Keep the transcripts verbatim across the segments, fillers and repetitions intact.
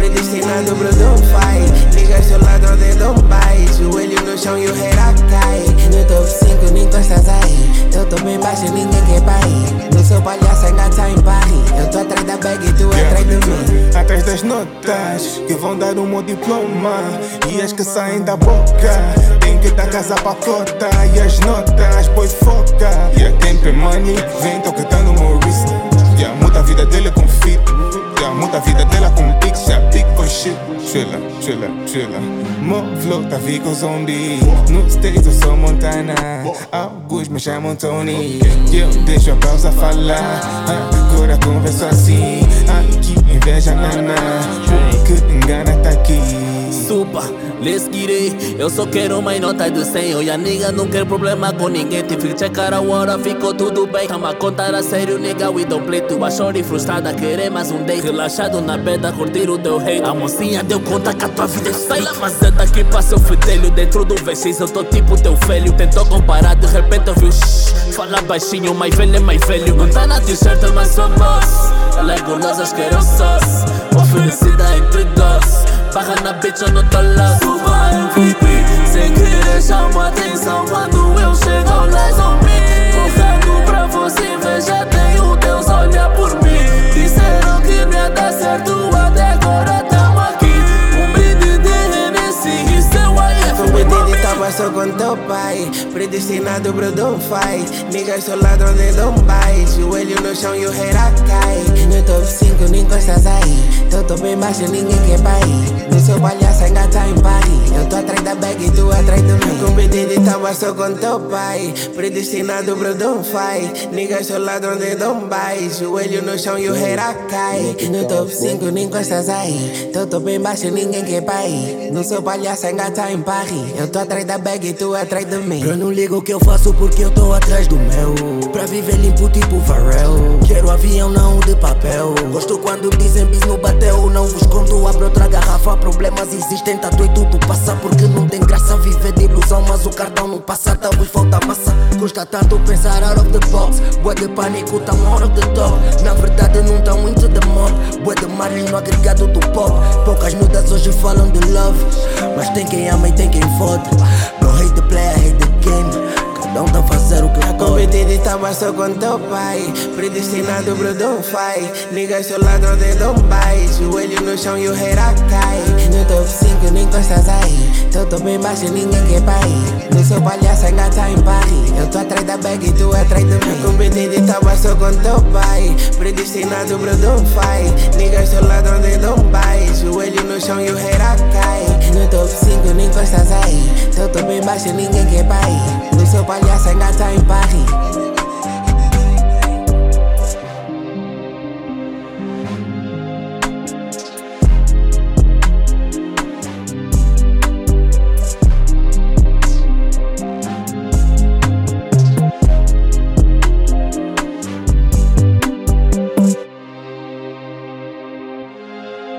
predestinado pro Dom Fight. Liga seu ladrão de Dubai, joelho no chão e o reira cai. No top cinco nem encostas aí, eu tô bem baixo e ninguém quer parir. No seu palhaço engata em Paris, eu tô atrás da bag e tu yeah. atrás de mim. Atrás das notas que vão dar um meu diploma e as que saem da boca. Tem que dar casa pra cota e as notas, pois foca. Yeah, tempo e money, vem tocando no meu wrist. Yeah, muda a vida dele com fit. Yeah, muda a vida dela com pics. Yeah, big boy shit. Chilla, chilla, chilla. Mo flow tá fico zombie. No States eu sou Montana. Alguns me chamam Tony. Eu deixo a pausa falar. Agora converso assim. Aqui inveja nana. Que engana tá aqui. Supa, let's get it. Eu só quero mais nota de cem. Eu e a nigga não quero problema com ninguém. Te fico checar a hora, ficou tudo bem. Tamo a contar a sério, nigga, we don't play. Tua shorty frustrada, querer mais um date. Relaxado na beda, curtir o teu hate. A mocinha deu conta que a tua vida é feia. Mas é daqui pra seu fedelho. Dentro do V X eu tô tipo teu velho. Tentou comparar, de repente ouviu shh. Fala baixinho, mais velho é mais velho. Não tá na t-shirt, mas sou boss. Ela é gulosa, quero sauce. Oferecida entre dois. Barra na bitch, eu não tô lost. Suba M V P, sem querer chama atenção quando eu chego ao Les on me. Correndo pra você, inveja, tenho Deus olhar por mim. Disseram que não ia dar certo, até agora tamo aqui. Um brinde de Hennessy, isso é o I F. Com o de tava só com teu pai, predestinado pro Dom Fight. Niggas sou ladrão de Dubai, joelho no chão e o reira cai. No top cinco nem encostas aí, eu tô bem baixo e ninguém quer parir. No seu palhaço engata em Paris, eu tô atrás da bag e tu atrás de mim. Com de tava só com teu pai, predestinado pro Dom Fight. Niggas sou ladrão de Dubai, joelho no chão e o reira cai. No top cinco nem encostas aí, eu tô bem baixo e ninguém quer parir. No seu palhaço engata em Paris, eu tô atrás da bag e tu atrás de mim. Eu não ligo o que eu faço porque eu tô atrás do meu. Pra viver limpo tipo Pharrell. Quero avião, não de papel. Gosto quando dizem bis no bateu. Não vos conto, abro outra garrafa. Problemas existem, tá doido tu passa. Porque não tem graça viver de ilusão. Mas o cartão não passa, tá vos falta massa. Custa tanto pensar out of the box. Bué de pânico, tá out of the top. Na verdade não tão into the mob. Bué de margem no agregado do pop. Poucas nudas hoje falam de love, mas tem quem ama e tem quem fode. Não hate the player, hate the game. Cada um tá a fazer o que pode. A competir tava só com teu pai, predestinado pro Dom Fight. Niggas sou ladrão de Dubai, joelho no chão e o reira cai. No top cinco nem encostas aí, eu tô bem baixo e ninguém quer parir. No seu palhaço engata em Paris, eu tô atrás da bag e tu atrás de mim. A competir tava só com teu pai, predestinado pro Dom Fight. Niggas sou ladrão de Dubai, joelho no chão e o reira cai. No top cinco nem encostas aí, eu tô bem baixo e ninguém quer parir. No seu palhaço engata em Paris.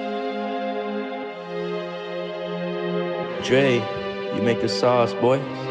Dre, you make the sauce, boy.